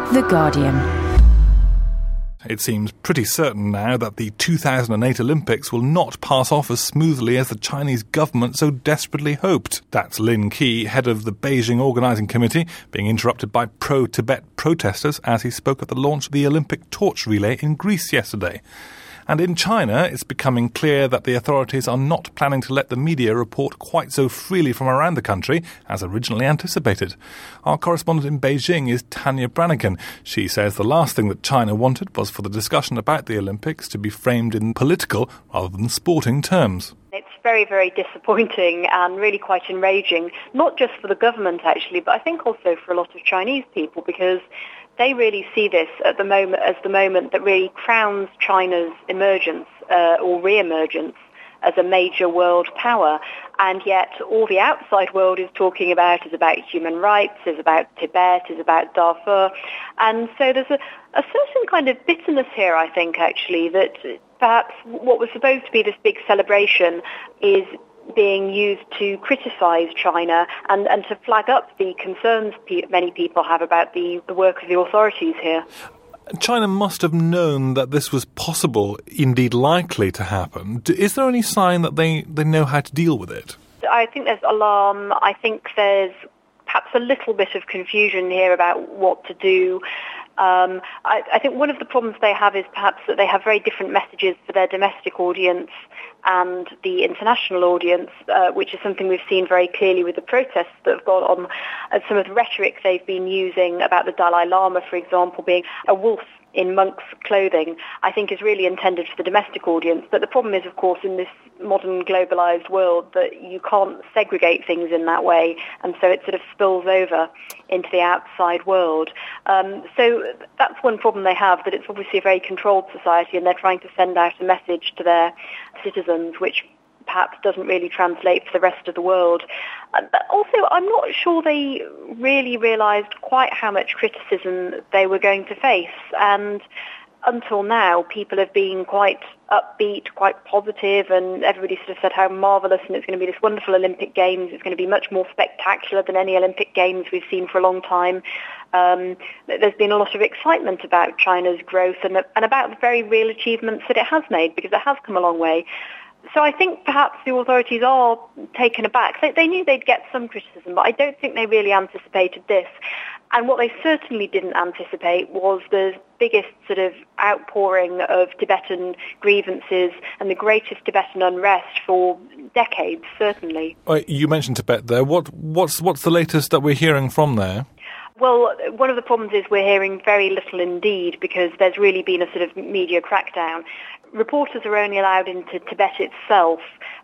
The Guardian. It seems pretty certain now that the 2008 Olympics will not pass off as smoothly as the Chinese government so desperately hoped. That's Lin Ke, head of the Beijing Organising Committee, being interrupted by pro-Tibet protesters as he spoke at the launch of the Olympic torch relay in Greece yesterday. And in China, it's becoming clear that the authorities are not planning to let the media report quite so freely from around the country as originally anticipated. Our correspondent in Beijing is Tanya Branigan. She says the last thing that China wanted was for the discussion about the Olympics to be framed in political rather than sporting terms. It's very, very disappointing and really quite enraging, not just for the government actually, but I think also for a lot of Chinese people, because they really see this at the moment as the moment that really crowns China's emergence or re-emergence as a major world power. And yet all the outside world is talking about is about human rights, is about Tibet, is about Darfur. And so there's a certain kind of bitterness here, I think, actually, that perhaps what was supposed to be this big celebration is being used to criticise China and to flag up the concerns many people have about the work of the authorities here. China must have known that this was possible, indeed likely to happen. Is there any sign that they know how to deal with it? I think there's alarm. I think there's perhaps a little bit of confusion here about what to do. I think one of the problems they have is perhaps that they have very different messages for their domestic audience and the international audience, which is something we've seen very clearly with the protests that have gone on. Some of the rhetoric they've been using about the Dalai Lama, for example, being a wolf in monk's clothing, I think is really intended for the domestic audience. But the problem is, of course, in this modern globalised world that you can't segregate things in that way, and so it sort of spills over into the outside world. So that's one problem they have, that it's obviously a very controlled society and they're trying to send out a message to their citizens which perhaps doesn't really translate for the rest of the world. But also, I'm not sure they really realised quite how much criticism they were going to face. And until now, people have been quite upbeat, quite positive, and everybody sort of said how marvellous, and it's going to be this wonderful Olympic Games. It's going to be much more spectacular than any Olympic Games we've seen for a long time. There's been a lot of excitement about China's growth and about the very real achievements that it has made, because it has come a long way. So I think perhaps the authorities are taken aback. They knew they'd get some criticism, but I don't think they really anticipated this. And what they certainly didn't anticipate was the biggest sort of outpouring of Tibetan grievances and the greatest Tibetan unrest for decades, certainly. You mentioned Tibet there. What's the latest that we're hearing from there? Well, one of the problems is we're hearing very little indeed, because there's really been a sort of media crackdown. Reporters are only allowed into Tibet itself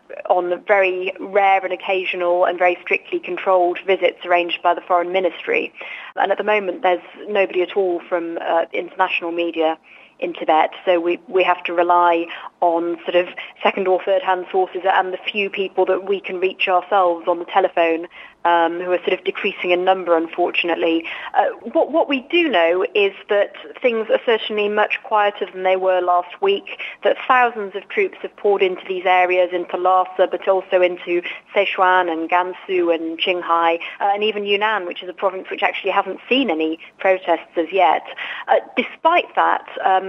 on very rare and occasional and very strictly controlled visits arranged by the Foreign Ministry. And at the moment, there's nobody at all from international media in Tibet, so we have to rely on sort of second or third hand sources and the few people that we can reach ourselves on the telephone, who are sort of decreasing in number, unfortunately. What we do know is that things are certainly much quieter than they were last week, that thousands of troops have poured into these areas, into Lhasa, but also into Sichuan and Gansu and Qinghai, and even Yunnan, which is a province which actually hasn't seen any protests as yet. Despite that,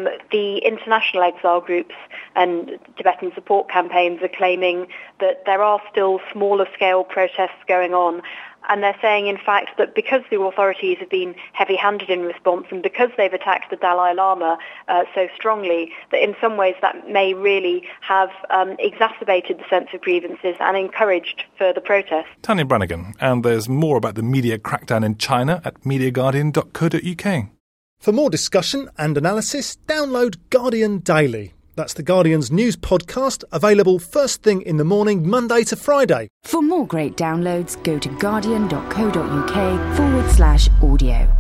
the international exile groups and Tibetan support campaigns are claiming that there are still smaller scale protests going on. And they're saying, in fact, that because the authorities have been heavy-handed in response and because they've attacked the Dalai Lama so strongly, that in some ways that may really have exacerbated the sense of grievances and encouraged further protests. Tanya Branigan. And there's more about the media crackdown in China at MediaGuardian.co.uk. For more discussion and analysis, download Guardian Daily. That's the Guardian's news podcast, available first thing in the morning, Monday to Friday. For more great downloads, go to guardian.co.uk/audio.